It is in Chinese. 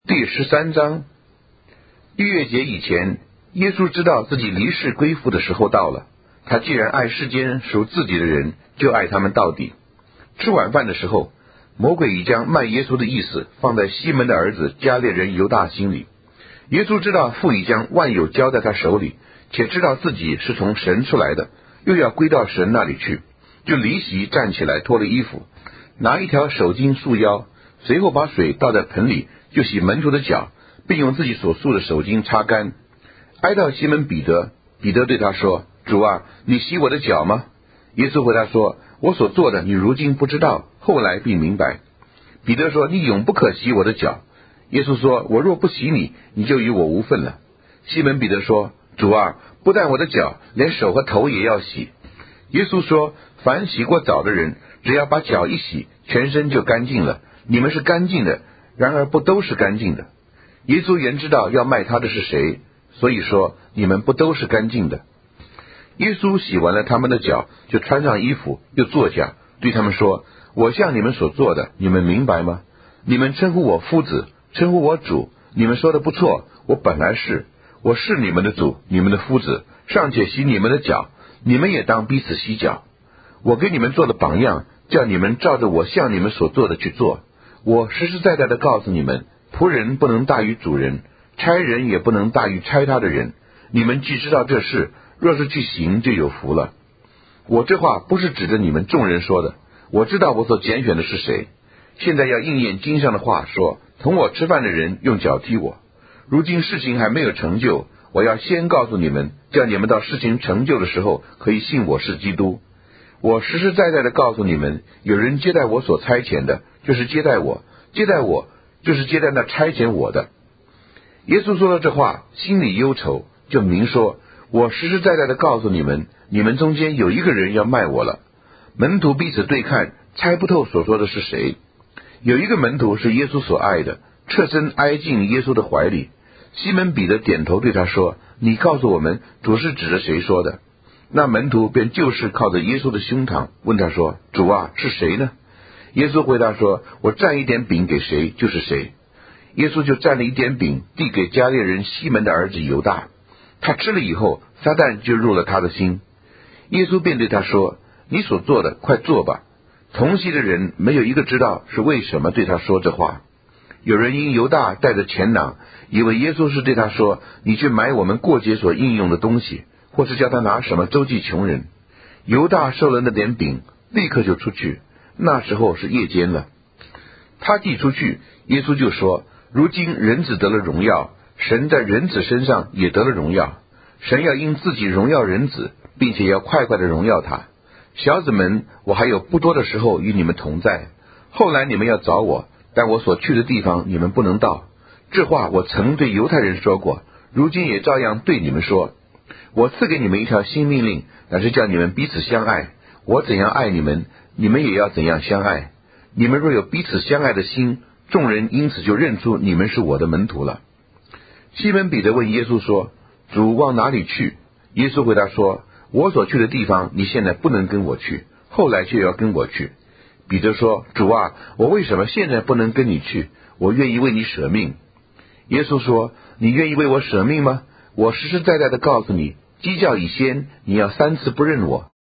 第13章。逾越节以前，耶稣知道自己离世归父的时候到了。他既然爱世间属自己的人，就爱他们到底。吃晚饭的时候，魔鬼已将卖耶稣的意思放在西门的儿子加略人犹大心里。耶稣知道父已将万有交在他手里，且知道自己是从神出来的，又要归到神那里去，就离席站起来，脱了衣服，拿一条手巾束腰，随后把水倒在盆里，就洗门徒的脚，并用自己所束的手巾擦干。挨到西门彼得，彼得对他说：主啊，你洗我的脚吗？耶稣回答说：我所做的你如今不知道，后来必明白。彼得说：你永不可洗我的脚。耶稣说：我若不洗你，你就与我无分了。西门彼得说：主啊，不但我的脚，连手和头也要洗。耶稣说：凡洗过澡的人，只要把脚一洗，全身就干净了。你们是干净的，然而不都是干净的。耶稣原知道要卖他的是谁，所以说你们不都是干净的。耶稣洗完了他们的脚，就穿上衣服，又坐下，对他们说：我向你们所做的，你们明白吗？你们称呼我夫子，称呼我主，你们说的不错，我本来是，我是你们的主，你们的夫子，尚且洗你们的脚，你们也当彼此洗脚。我给你们做的榜样，叫你们照着我向你们所做的去做。我实实在在的告诉你们，仆人不能大于主人，差人也不能大于差他的人。你们既知道这事，若是去行，就有福了。我这话不是指着你们众人说的，我知道我所拣选的是谁。现在要应验经上的话，说同我吃饭的人用脚踢我。如今事情还没有成就，我要先告诉你们，叫你们到事情成就的时候，可以信我是基督。我实实在在的告诉你们，有人接待我所差遣的，就是接待我；接待我，就是接待那差遣我的。耶稣说了这话，心里忧愁，就明说：我实实在在的告诉你们，你们中间有一个人要卖我了。门徒彼此对看，猜不透所说的是谁。有一个门徒是耶稣所爱的，侧身挨进耶稣的怀里。西门彼得点头对他说：你告诉我们，主是指着谁说的？那门徒便就是靠着耶稣的胸膛，问他说：主啊，是谁呢？耶稣回答说：我蘸一点饼给谁，就是谁。耶稣就蘸了一点饼，递给加略人西门的儿子犹大。他吃了以后，撒旦就入了他的心。耶稣便对他说：你所做的，快做吧。同席的人没有一个知道是为什么对他说这话。有人因犹大带着钱囊，以为耶稣是对他说：你去买我们过节所应用的东西，或是叫他拿什么周济穷人。犹大受了那点饼，立刻就出去。那时候是夜间了。他既出去，耶稣就说：如今人子得了荣耀，神在人子身上也得了荣耀。神要因自己荣耀人子，并且要快快的荣耀他。小子们，我还有不多的时候与你们同在，后来你们要找我，但我所去的地方你们不能到。这话我曾对犹太人说过，如今也照样对你们说。我赐给你们一条新命令，乃是叫你们彼此相爱。我怎样爱你们，你们也要怎样相爱。你们若有彼此相爱的心，众人因此就认出你们是我的门徒了。西门彼得问耶稣说：主往哪里去？耶稣回答说：我所去的地方，你现在不能跟我去，后来却要跟我去。彼得说：主啊，我为什么现在不能跟你去？我愿意为你舍命。耶稣说：你愿意为我舍命吗？我实实在在的告诉你，鸡叫以先，你要3次不认我。